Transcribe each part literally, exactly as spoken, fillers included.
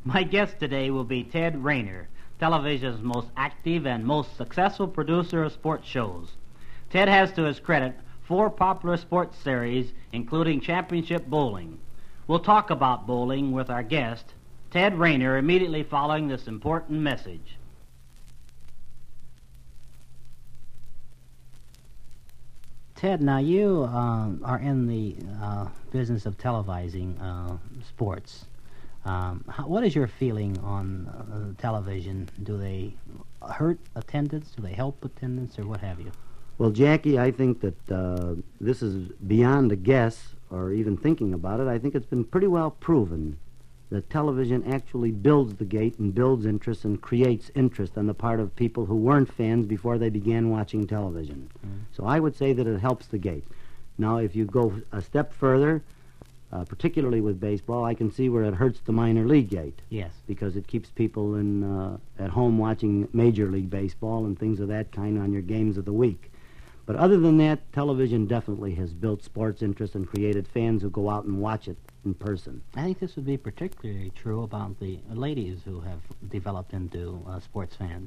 My guest today will be Ted Rayner, television's most active and most successful producer of sports shows. Ted has to his credit four popular sports series, including championship bowling. We'll talk about bowling with our guest, Ted Rayner, immediately following this important message. Ted, now you uh, are in the uh, business of televising uh, sports. Um, how, what is your feeling on uh, television? Do they hurt attendance? Do they help attendance, or what have you? Well, Jackie, I think that uh, this is beyond a guess or even thinking about it. I think it's been pretty well proven that television actually builds the gate and builds interest and creates interest on the part of people who weren't fans before they began watching television. Mm. So I would say that it helps the gate. Now, if you go a step further, uh, particularly with baseball, I can see where it hurts the minor league gate. Yes. Because it keeps people in uh, at home watching Major League Baseball and things of that kind on your games of the week. But other than that, television definitely has built sports interest and created fans who go out and watch it in person. I think this would be particularly true about the ladies who have developed into uh, sports fans.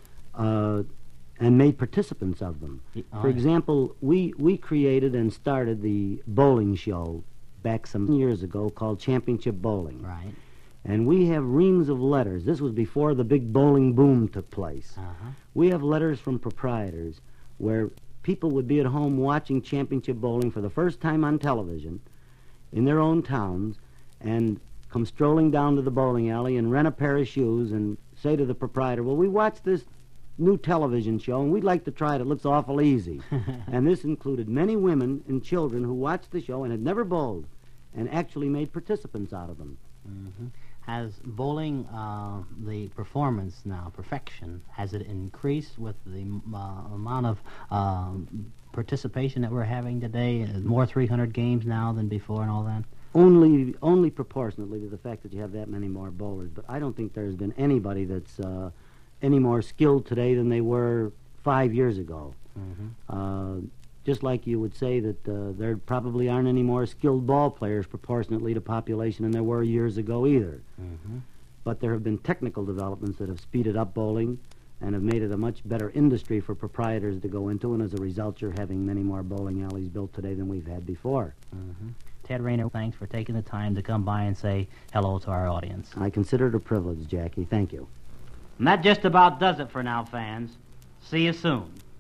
Uh, and made participants of them. Oh, For yeah. example, we, we created and started the bowling show back some years ago called Championship Bowling. Right. And we have reams of letters. This was before the big bowling boom took place. Uh-huh. We have letters from proprietors where people would be at home watching Championship Bowling for the first time on television in their own towns and come strolling down to the bowling alley and rent a pair of shoes and say to the proprietor, well, we watched this new television show and we'd like to try it. It looks awful easy. And this included many women and children who watched the show and had never bowled and actually made participants out of them. Mm-hmm. Has bowling, uh, the performance now, perfection, has it increased with the uh, amount of uh, participation that we're having today? More three hundred games now than before and all that? Only only proportionately to the fact that you have that many more bowlers. But I don't think there's been anybody that's uh, any more skilled today than they were five years ago. Mm-hmm. Uh, just like you would say that uh, there probably aren't any more skilled ball players proportionately to population than there were years ago either. Mm-hmm. But there have been technical developments that have speeded up bowling and have made it a much better industry for proprietors to go into, and as a result you're having many more bowling alleys built today than we've had before. Mm-hmm. Ted Rayner, thanks for taking the time to come by and say hello to our audience. I consider it a privilege, Jackie. Thank you. And that just about does it for now, fans. See you soon.